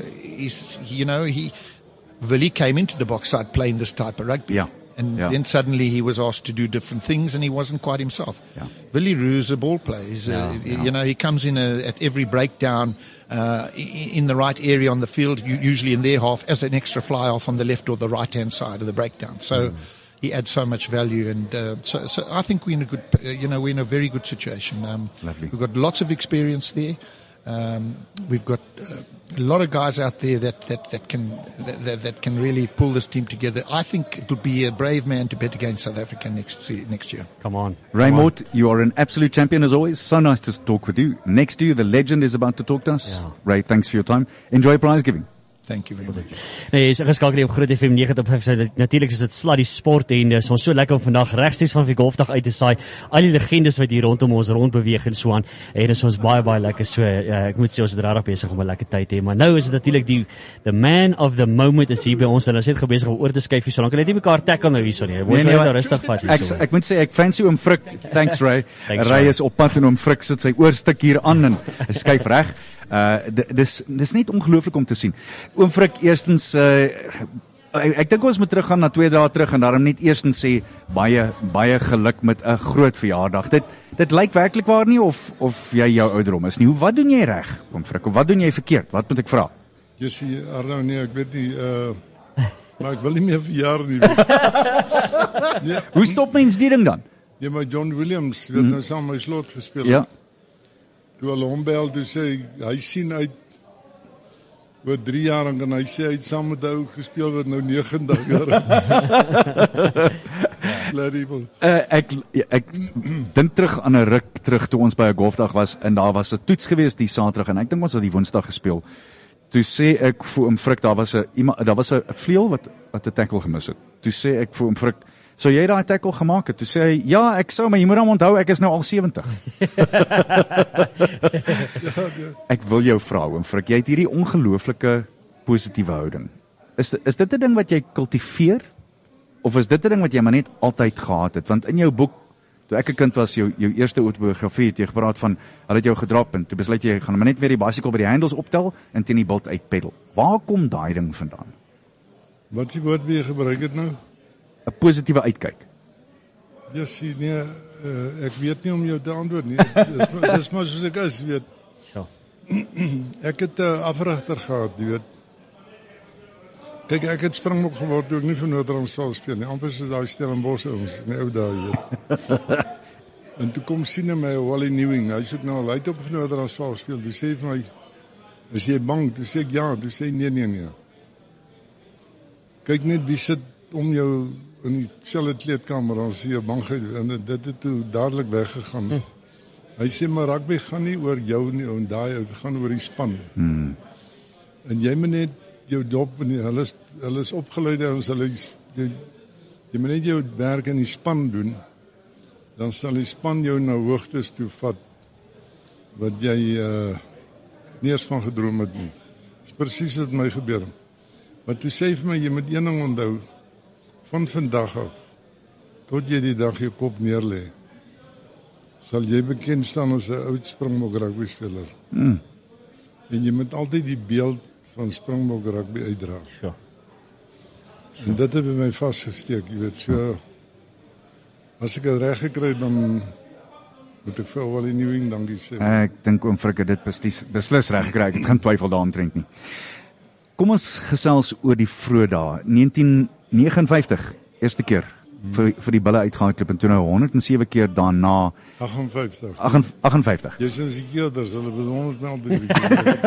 Willie came into the box side playing this type of rugby. Then suddenly he was asked to do different things and he wasn't quite himself. Willie Roux is a ball player. He comes in at every breakdown in the right area on the field, usually in their half, as an extra fly off on the left or the right-hand side of the breakdown. So he adds so much value, and so I think we're in a good, we're in a very good situation. Lovely. We've got lots of experience there. We've got a lot of guys out there that can really pull this team together. I think it will be a brave man to bet against South Africa next year. Come on. Raymond, you are an absolute champion as always. So nice to talk with you. Next to you, the legend is about to talk to us. Ray, thanks for your time. Enjoy prize giving. Thank you very much. Nee, is geskakel op Groot FM 90.5. Natuurlik is dit Sluddy Sport en is ons so lekker om vandag regstreeks van die golfdag uit te saai. Al die legendes wat hier rondom ons rondbeweeg en so aan. En is ons baie lekker so. Ek moet sê ons is regtig besig om 'n lekker tyd te hê. Maar nou is dit natuurlik the man of the moment is hier by ons en ons het besig om oor te skuif hier so lank. Hulle het nie mekaar tackle nou hierso nie. Ons moet nou rustig vat hierso. Ek moet sê ek fancy oom Frik. Thanks Ray. Ray is op pad en oom Frik sit sy oorstuk hier aan en skuif reg. Dis net ongelooflik om te sien. Oom Frik, eerstens ek dink ons moet teruggaan na 2 dae terug en daarom net eerstens sê baie geluk met 'n groot verjaardag. Dit lyk werklik waar nie of jy jou ouderdom is nie. Wat doen jy reg, oom Frik? Of wat doen jy verkeerd? Wat moet ek vra? Jessie, Arno, nee, ek weet nie maar ek wil nie meer verjaar nie. Nee. Hoe stop mens die ding dan? Ja, maar John Williams het nou saam my slot gespeel. Ja. Toe hulle hom bel, toe sê hy sien uit oor 3 jaar en hy sê hy het saam met ou gespeel wat nou 90 jaar is. Ek dink terug aan 'n ruk terug toe ons by 'n golfdag was en daar was 'n toets gewees die Saterdag en ek dink ons het die Woensdag gespeel. Toe sê ek vir oom Frik, daar was 'n vleuel wat 'n tackle gemis het. Toe sê ek vir oom Frik, so jy daai tackle gemaak het? Toe sê hy, ja, ek sou, maar jy moet hom onthou, ek is nou al 70. Ek wil jou vra, oom Frik, jy het hierdie ongelooflike positiewe houding. Is dit 'n ding wat jy kultiveer? Of is dit 'n ding wat jy maar net altyd gehad het? Want in jou boek, toe ek 'n kind was, jou eerste autobiografie het jy gepraat van, hulle het jou gedrop en toe besluit jy gaan maar net weer die bicycle by die handles optel en teen die bult uitpedal. Waar kom daai ding vandaan? Wat is die woord wie jy gebruik het nou? 'n positiewe uitkyk. Ja, sien, nee, ek weet nie om jou te antwoord nie. Dis maar soos ek is, weet. Ja. Ek het 'n afrigter gehad, jy weet. Kyk, ek het Springbok geword toe ek nie vir Noord-Transvaal speel nie. Amper soos daai Stellenbosch ons in die ou dae, jy weet. En toe kom sien hy my Wally Newing. Hy soek nou al uit op vir Noord-Transvaal speel. Toe sê hy vir my, is jy bang? Toe sê ek ja, toe sê hy nee. Kyk net wie sit om jou in dieselfde kleedkamer, dan sê jy bangheid, en dit het toe dadelik weggegaan. Hy sê maar rugby gaan nie oor jou nie, en daai dit gaan oor die span. En jy moet net jou dop, hulle is opgeleide ons, jy moet net jou werk in die span doen, dan sal die span jou na hoogtes toe vat, wat jy nie eens van gedroom het nie. Dis presies wat my gebeur. Maar toe sê vir my, jy moet een ding onthou, van vandag af, tot jy die dag jou kop neerlê, sal jy bekend staan as 'n oud Springbok rugby speler. En jy moet altyd die beeld van Springbok rugby uitdra. Sure. En dit het by my vasgesteek, jy weet, so as ek dit reg gekry het, dan moet ek vir al die nuwing dankie sê. Ek dink oom Frik het dit beslis reg gekry. Ek het geen twyfel daaromtrent nie. Kom ons gesels oor die vroeë dae. 1959, eerste keer vir die Bulle uitgehardloop en toe nou 107 keer daarna 58. Jy sien die keerders, hulle het 100 meld die week.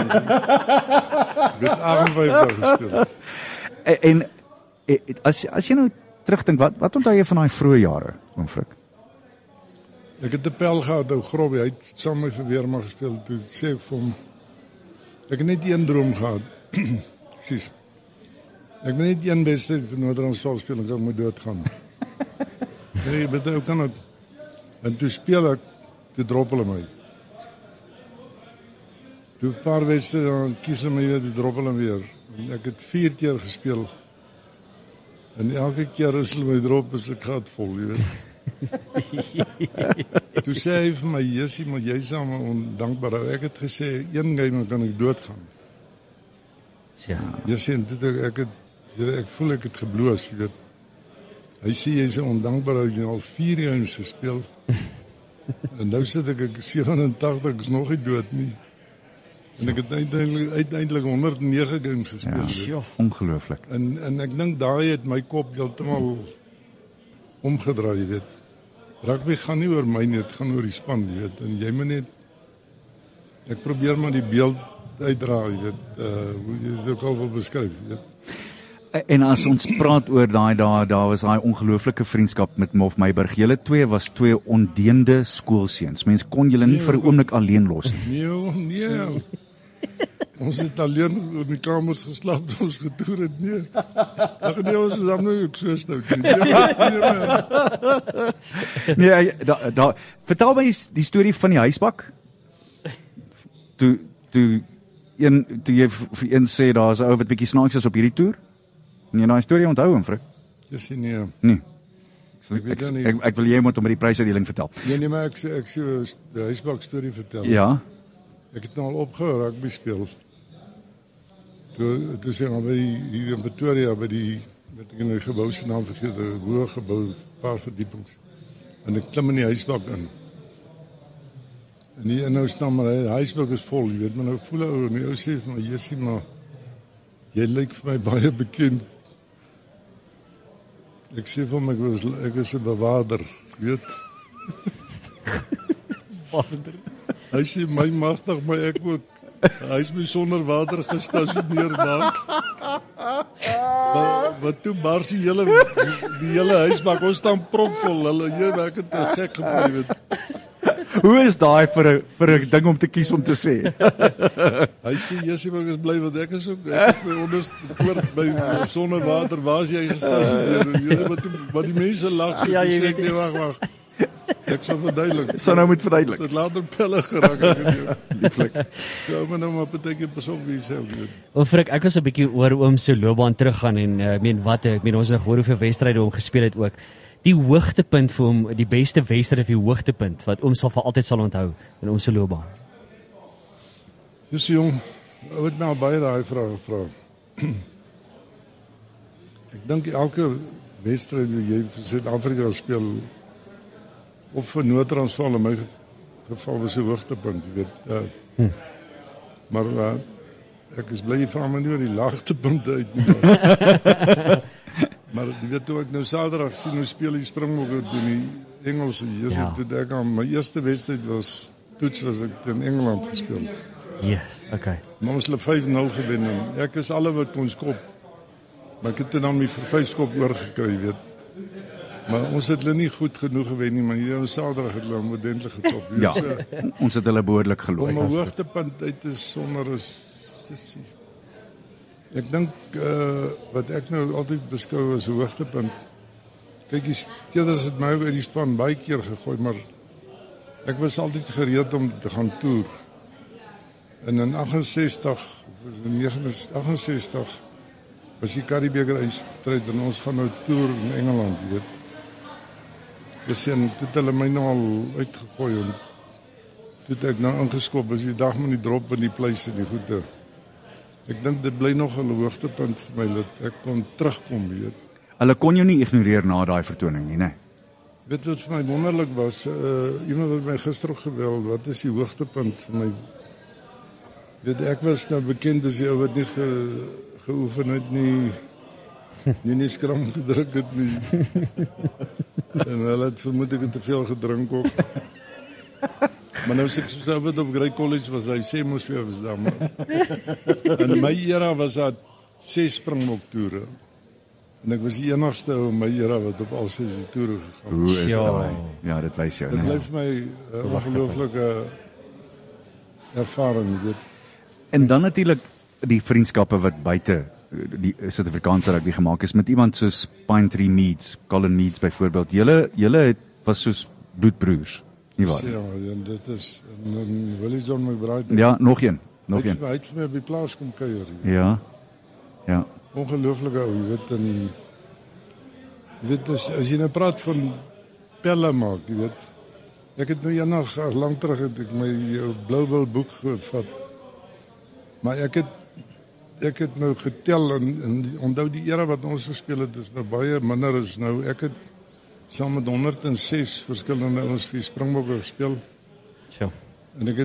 Dit 58 gespeel. En as jy nou terugdink, wat onthou jy van daai vroeë jare, oom Frik? Ek het 'n pel gehad, ou Grobbie, hy het saam met my vir Weermag gespeel. Toe sê ek vir hom, ek het net een droom gehad. Presies. Ek moet net een wedstryd vir Noord-Transvaal speel en ek moet doodgaan. Nee, maar ook kan ook. En toe speel ek, toe drop hulle my. Toe 'n paar wedstryde, dan kies hulle my weer, toe drop hulle weer. En ek het 4 keer gespeel. En elke keer as hulle my drop, is ek gat vol, jy weet. Toe sê hy vir my, Jessie, maar jy is allemaal ondankbaar. Ek het gesê, een game kan ek doodgaan. Ja. Jessie, en toe ek voel ek het gebloos, jy weet. Hy sê, jy is ondankbaar, ek het al 4 games gespeel. En nou sit ek 87, ek is nog nie dood nie. En ek het uiteindelik 109 games gespeel. Ja, ongelooflik. En ek dink daai het my kop heeltemal omgedraai, jy weet. Rugby gaan nie oor my nie, dit gaan oor die span, jy weet. En jy moet net, ek probeer maar die beeld uitdra, jy weet, hoe jy dit ook al wil beskryf, jy weet. En as ons praat oor daai dae, daar was daai ongelooflike vriendskap met Mof Meiburg. Julle twee was 2 ondeende skoolseuns. Mens kon julle nie vir 'n oomblik alleen los nie. Nee. Ons het alleen in die kamers geslaap, ons getoer het, nee. Ag nee, ons is dan nou ook so stout nie. Nee, vertel my die storie van die huisbak. Toe jy vir een sê, daar is 'n ou wat bietjie snaaks is op hierdie toer. En jy daai storie onthou hom, Frik? Dis nie. Nee. Ek wil jy moet om die prysuitdeling vertel. Nee, maar ek sê die huisbak storie vertel. Ja. Ek het nou al opgehou rugby speel. Toe sê maar hier in Pretoria by die met ek in 'n gebou se naam vergeet, 'n hoë gebou, paar verdiepings. En ek klim in die huisbak in. En hier nou staan maar die huisbak is vol, jy weet, maar nou voel ou en ou sê vir my, Jessie, maar jy lyk vir my baie bekend. Ek sê vir hom ek is 'n bewaarder, weet. Bewaarder. Hy sê my magtig, maar ek ook. Hy is my sonder water gestasioneer daar. Maar toe bars die hele huisbak, ons staan propvol. Ek het gek gevoel, weet. Hoe is daai vir 'n ding om te kies om te sê? Hy sê, Jessie, maar ek is bly, want ek is by onderste poort by sonder water, waar is jy gestasioneer? Maar die mense lag, so ja, sê ek, nee, wag. Ek sal verduidelik. So nou moet verduidelik. Dit later pelle geraak. Lieflik. Ja, maar nou maar beteken pas op wie sê ook. Oom Frik, ek was 'n bietjie oor oom se loopbaan teruggaan en ek meen ons het gehoor hoeveel wedstryde hom gespeel het ook. Die hoogtepunt vir hom, die beste wedstryd of die hoogtepunt wat oom sal vir altyd sal onthou in oom se loopbaan. Dis jong, ou het nou baie daai vrae gevra. Ek dink elke wedstryd wat jy vir Suid-Afrika speel of vir Noord-Transvaal in my geval was 'n hoogtepunt, jy weet. Maar ek is bly jy vra my nie oor die laagtepunte uit nie. Maar jy weet toe ek nou Saterdag sien hoe speel die Springbok in die Engelse, toe ek aan my eerste wedstryd was ek in Engeland gespeel. Yes, okay. Maar ons het 5-0 gewen en ek is alle wat kon skop. Maar ek het toe dan my vir 5 skop oorgekry, weet. Maar ons het hulle nie goed genoeg gewen nie, maar hier Saterdag het hulle ordentlik getop. Ja, ons het hulle behoorlik geloof. Om 'n hoogtepunt uit te sonder is ek dink wat ek nou altyd beskou as 'n hoogtepunt. Kyk, die Steelers het my uit die span baie keer gegooi, maar ek was altyd gereed om te gaan toer. En in 68 was die Karibeker uitstryd en ons gaan nou toer in Engeland, jy weet. Dus en toe het hulle my nou al uitgegooi en toe het ek nou ingeskop, as die dag met die drop in die pleis en die goede. Ek dink dit bly nog 'n hoogtepunt vir my, dat ek kon terugkom, weet. Hulle kon jou nie ignoreer na daai vertoning nie, né? Weet wat vir my wonderlik was, iemand het my gister gebel, wat is die hoogtepunt vir my? Weet, ek was nou bekend as die ou wat nie geoefen het nie skram gedruk het nie. En hulle het vermoed ek het te veel gedrink ook. Maar nou sê ek soos wat op Grey College was, hy sê mos vir was daar. In my era was daar 6 springboktoere. En ek was die enigste ou in my era wat op al 6 toere gegaan het. Hoe is dit? Ja, dit wys jou, né? né? Dit bly vir my 'n ongelooflike ervaring, weet. En dan natuurlik die vriendskappe wat buite die Suid-Afrikaanse rugby gemaak is met iemand soos Pinetree Meads, Colin Meads byvoorbeeld. Julle was soos bloedbroers, nie waar? Ja, dit is Willie John McBride. Ja, nog een. Hy het vir my op die plaas kom kuier. Ja. Ongelooflike ou, jy weet, en jy weet as jy nou praat van pelle maak, jy weet. Ek het nou eendag lank terug het ek my Bloubil boek gevat. Maar ek het nou getel en onthou die era wat ons gespeel het is nou baie minder as nou. Ek het saam met 106 verskillende ons vir Springbokke gespeel. Ja. En ek het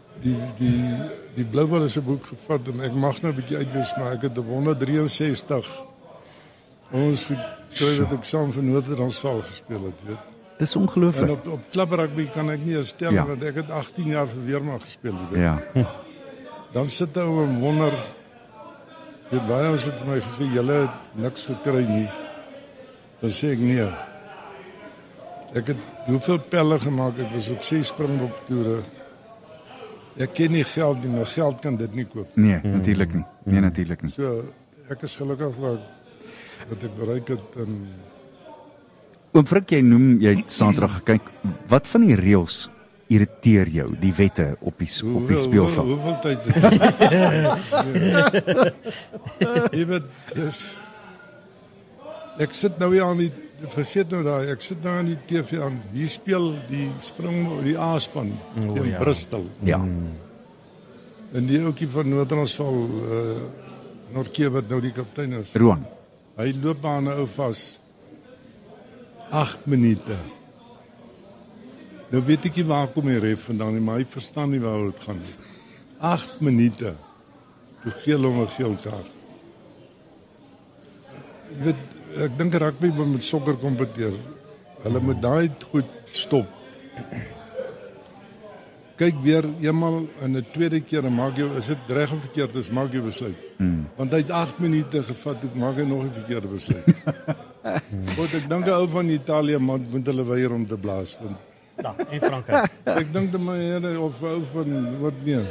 die Bloubil is 'n boek gevat en ek mag nou 'n bietjie uitwis, maar ek het op 163 ons gekry dat ek saam vir Noord-Transvaal gespeel het, weet. Dis ongelooflik. En op klubberugby kan ek nie herstel want ek het 18 jaar vir Weermaak gespeel, weet. Ja. Dan sit ou en wonder, weet baie ons het vir my gesê, julle het niks gekry nie. Dan sê ek nee. Ek het hoeveel pelle gemaak, ek was op 6 springboktoere. Ek ken nie geld nie, maar geld kan dit nie koop. Nee, natuurlik nie. Nee, natuurlik nie. So, ek is gelukkig wat ek bereik het. En Oom Frik, jy het Saterdag gekyk. Wat van die reëls irriteer jou, die wette op die speelveld? Hoeveel tyd het jy weet, ek sit nou weer aan die, vergeet nou daai, ek sit nou aan die TV aan, wie speel die die A-span in Bristol. Ja. En die ouetjie van Noord-Transvaal, Nortjie wat nou die kaptein is. Roan. Hy loop aan 'n ou vas. 8 minute. Nou weet ek nie waar kom die ref vandaan nie, maar hy verstaan nie waaroor dit gaan nie. 8 minute. Toe geel hom 'n geel kaart. Jy weet, ek dink rugby moet met sokker kompeteer. Hulle moet daai goed stop. Kyk weer eenmal en 'n tweede keer en maak jy, is dit reg of verkeerd is, maak jy besluit. Want hy het 8 minute gevat, toe maak hy nog 'n verkeerde besluit. Want ek dink 'n ou van Italië moet hulle weier om te blaas, want ja, en Frankryk. ek dink dat my here of ou van wat nee.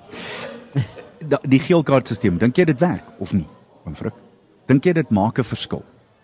Die geelkaartstelsel, dink jy dit werk of nie, Oom Frik? Dink jy dit maak 'n verskil?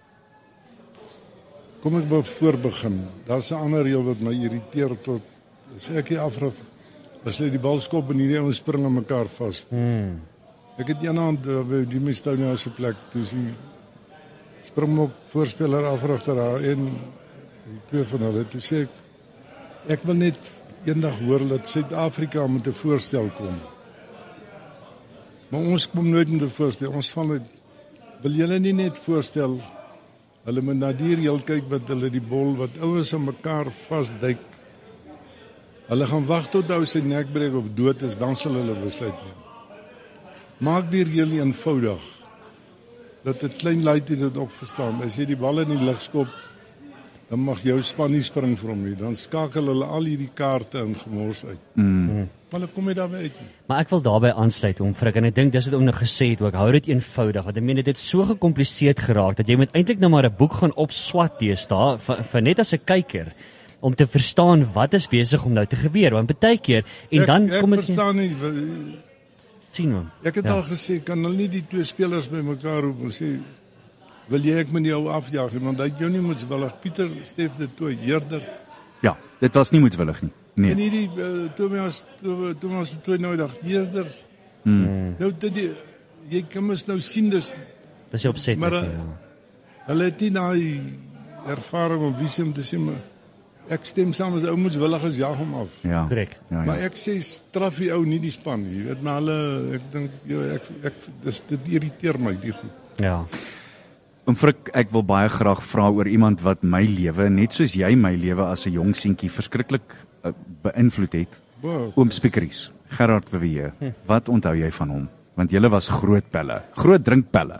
Kom ek voorbegin. Daar's 'n ander reël wat my irriteer tot as ek die afrig, as jy die bal skop en hierdie ouens spring aan mekaar vas. Ek het eendag by die Mistonia se plek, toe die Springbok voorspeler afrigter daar en die twee van hulle, toe sê ek wil net eendag hoor dat Suid-Afrika met 'n voorstel kom. Maar ons kom nooit met 'n voorstel. Ons van uit, wil julle nie net voorstel, hulle moet na die reël kyk wat hulle die bol, wat ouens aan mekaar vasduik. Hulle gaan wag tot ou sy nek breek of dood is, dan sal hulle besluit neem. Maak die reël eenvoudig, dat 'n klein luitie dit ook verstaan. As jy die bal in die lug skop dan mag jou span nie spring vir hom nie. Dan skakel hulle al hierdie kaarte in gemors uit. Maar hulle kom nie daarby uit nie. Maar ek wil daarbey aansluit om Frik, en ek dink dis wat om nou gesê het ook, hou dit eenvoudig, want ek meen dit het so gekompliseerd geraak dat jy moet eintlik nou maar 'n boek gaan opswat deesdae vir net as 'n kyker om te verstaan wat is besig om nou te gebeur, want baie keer en dan kom ek verstaan nie sien hom. Ek het al gesê, kan hulle nie die twee spelers by mekaar roep en sê, wil jy ek met jou afjaag, want hy het jou nie moetswillig, Pieter, Stef de Tooy, Heerder. Ja, dit was nie moetswillig nie. Nee. En hierdie Thomas de Tooy nou dag, Heerder. Nou, jy kan mos nou sien, dis jy opset. Maar hulle het nie daai ervaring om visie om te sê, maar ek stem saam as ou moetswillig as jag hom af. Ja. Korrek. Ja. Maar ek sê straf die ou nie die span nie. Jy weet maar hulle ek dink dit irriteer my die goed. Ja. En Frik, ek wil baie graag vra oor iemand wat my lewe, net soos jy my lewe as 'n jong seentjie verskriklik beïnvloed het. Wow. Oom Spiekeries, Gerard Verweer. Wat onthou jy van hom? Want julle was groot pelle, groot drinkpelle.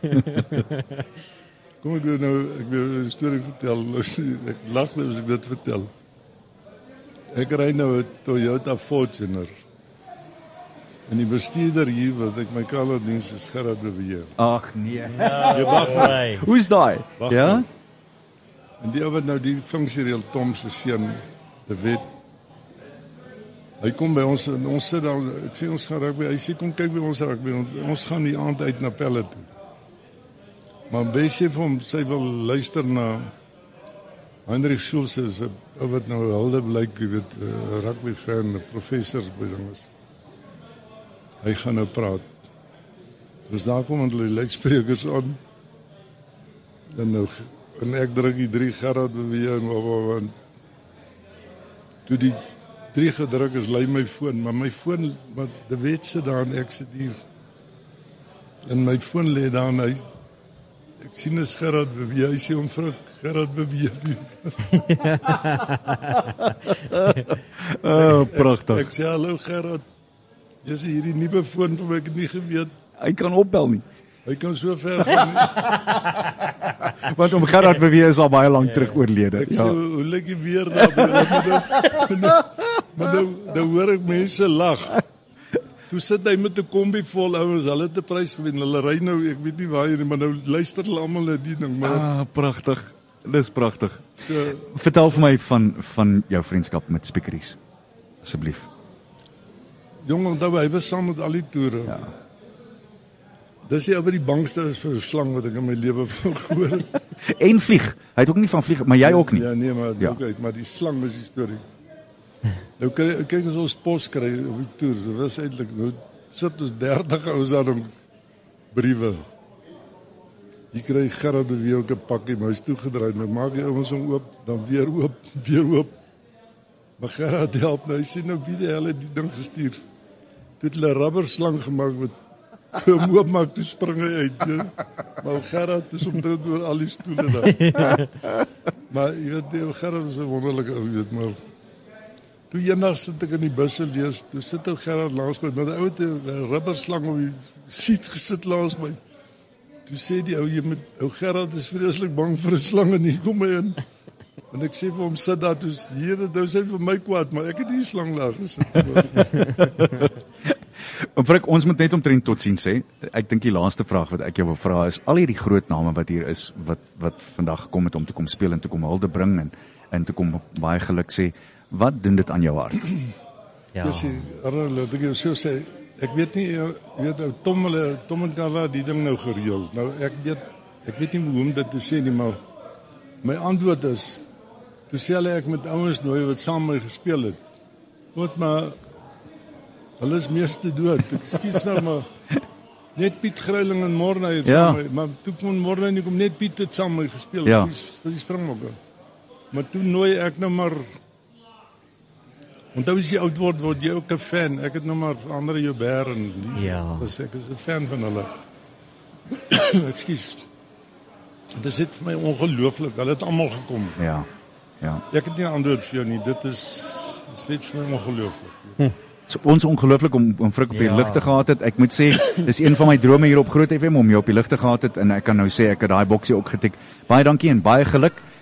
Kom ek wil 'n storie vertel. Ek lag nou as ek dit vertel. Ek ry nou 'n Toyota Fortuner. En die bestuurder hier wat ek my kalo diens is Gerard Verweer. Ag nee. Jy wag maar. Hoe's daai? Ja? En die ou wat nou die funksioneel Tom se seun, De Wet. Hy kom by ons en ons sit daar, ek sê ons gaan rugby. Hy sê kom kyk by ons rugby. Ons gaan die aand uit na Pelle toe. Maar besef hom, sy wil luister na Heinrich Schulze, is 'n ou wat nou hulde blyk, jy weet, rugby fan, 'n professor by dinges. Hy gaan nou praat. Dus daar kom hulle die luidsprekers aan. En ek druk die 3 Gerard Verweer en toe die 3 gedruk is, lei my foon, maar my foon, wat De Wet sit daar en ek sit hier. En my foon lê daar en ek sien is Gerard Verweer, hy sê hom Frik, Gerard Verweer. Pragtig. Ek sê hallo Gerard. Dis hierdie nuwe foon vir my, ek het nie geweet. Hy kan opbel nie. Hy kan so ver gaan. Want om Gerard Verweer is al baie lank terug oorlede. Ek sê, hoe lyk die weer daar? Maar nou hoor ek mense lag. Toe sit hy met 'n kombi vol ouens, hulle het 'n prys gewen. Hulle ry nou, ek weet nie waar hier, maar nou luister hulle almal na die ding, maar pragtig. Dis pragtig. So, vertel vir my van jou vriendskap met Spiekeries. Asseblief. Jong, onthou hy was saam met al die toere. Ja. Dis die ou wat die bangste is vir 'n slang wat ek in my lewe gehoor het. En vlieg. Hy het ook nie van vlieg, maar jy ook nie. Ja, nee, maar die slang is die storie. Nou kyk as ons pos kry op die toer, so was eintlik nou sit ons 30 ouens daar om briewe. Jy kry Gerard weer ook 'n pakkie, maar hy's toegedraai. Nou maak jy ouens hom oop, dan weer oop. Maar Gerard help nou, hy sê nou wie die hel het die ding gestuur. Toe het hulle 'n rubberslang gemaak met toe hom oopmaak, toe spring hy uit. Ja. Maar Gerard is omtrent oor al die stoele daar. Maar jy weet, Gerard is 'n wonderlike ou, weet maar. Toe eendag sit ek in die busse lees, toe sit ou Gerard langs my, met 'n ou rubberslang op die seat gesit langs my. Toe sê die ou Gerard is vreeslik bang vir 'n slang en hier kom hy in. En ek sê vir hom, sit daar, toe hier, nou sê vir my kwaad, maar ek het hier slang daar gesit. En Frik, ons moet net omtrent totsiens sê. Ek dink die laaste vraag wat ek jou wil vra is, al hierdie groot name wat hier is, wat vandag gekom het om te kom speel en te kom hulde bring en te kom baie geluk sê, wat doen dit aan jou hart? Ja. Dis Arnold, ek sou sê, ek weet nie, jy weet Tom en Carla die ding nou gereël. Nou ek weet nie hoe om dit te sê nie, maar my antwoord is, toe sê hulle ek met ouens nooi wat saam met my gespeel het. Maar hulle is meeste dood. Ek skiet nou maar net Piet Gruiling en Morne het saam met my, maar toe kom Morne en kom net Piet het saam met my gespeel vir die Springbokke. Maar toe nooi ek nou maar. Onthou as jy oud word jy ook 'n fan. Ek het nou maar Andre Joubert en ek is 'n fan van hulle. Ekskuus. Dit is vir my ongelooflik. Hulle het almal gekom. Ja. Ek het nie 'n antwoord vir jou nie. Dit is steeds vir my ongelooflik. So ons ongelooflik om Frik op die lig te gehad het. Ek moet sê, dis een van my drome hier op Groot FM om jou op die lig te gehad het en ek kan nou sê ek het daai boksie ook getik. Baie dankie en baie geluk.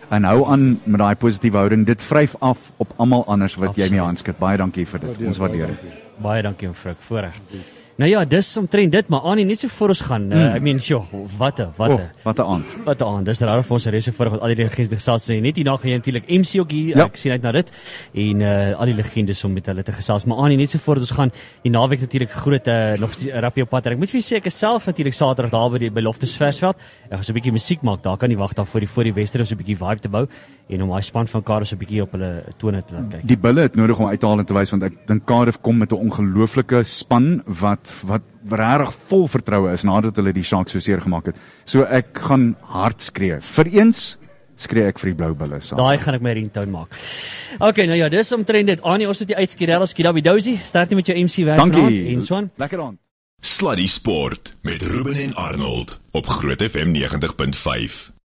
en hou aan met daai positiewe houding. Dit vryf af op almal anders wat jy mee handskit. Baie dankie vir dit. Ons waardeer dit. Baie dankie Fruk, voorreg. Nou ja, dis omtrent dit, maar Annie, net so voor ons gaan, I mean, sjoe, wat 'n aand. Wat 'n aand. Dis regtig vir ons reise voor wat al die legendes gesels sê. Net hierna gaan jy natuurlik MC ook hier, ek sien uit na dit en al die legendes om met hulle te gesels. Maar Annie, net so voor ons gaan, die naweek natuurlik groot nog rappie op pad. Ek moet vir julle sê ek is self natuurlik Saterdag daar by die Beloftes Versveld. Ek gaan so 'n bietjie musiek maak. Daar kan nie wag daar voor die Wester so 'n bietjie vibe te bou en om daai span van Cardiff so 'n bietjie op hulle tone te laat kyk. Die bulle het nodig om uit te haal en te wys want ek dink Cardiff kom met 'n ongelooflike span wat regtig vol vertroue is nadat hulle die Sharks so seer gemaak het. So ek gaan hard skree. Vir eens skree ek vir die blou bulle. Daai gaan ek my ringtone maak. Okay, nou ja, dis omtrent dit. Annie, ons moet die uitskierel, skidabi dousie. Sterkte met jou MC werk vanaand en Swan. Lekker aand. Sluddy Sport met Ruben en Arnold op Groot FM 90.5.